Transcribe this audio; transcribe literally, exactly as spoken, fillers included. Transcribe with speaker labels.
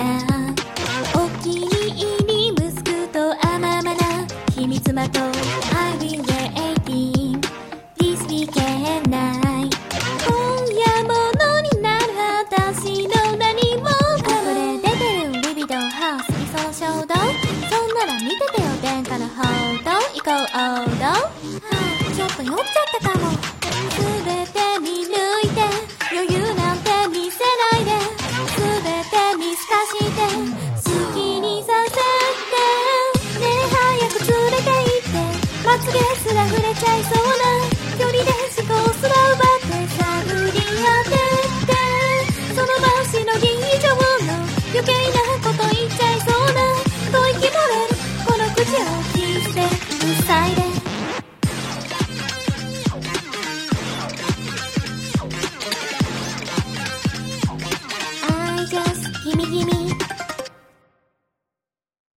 Speaker 1: なお気に入り息子と甘々な秘密まと I will waiting This weekend night 今夜ものになる私の何も溢れ出てるリビドーハウス理想衝動そんなら見ててよ殿下の報道行こう王道、はあ、ちょっと酔っちゃったかも全て見抜いて余裕なんて見せないで全て見透かして好きにさせてねえ早く連れて行ってまつげすら触れちゃいそうな距離で思考すら奪って探り当ててその場しのぎ以上の余計なこと言っちゃいそうな吐息漏れるこの口をキスで塞いでI just gimme gimme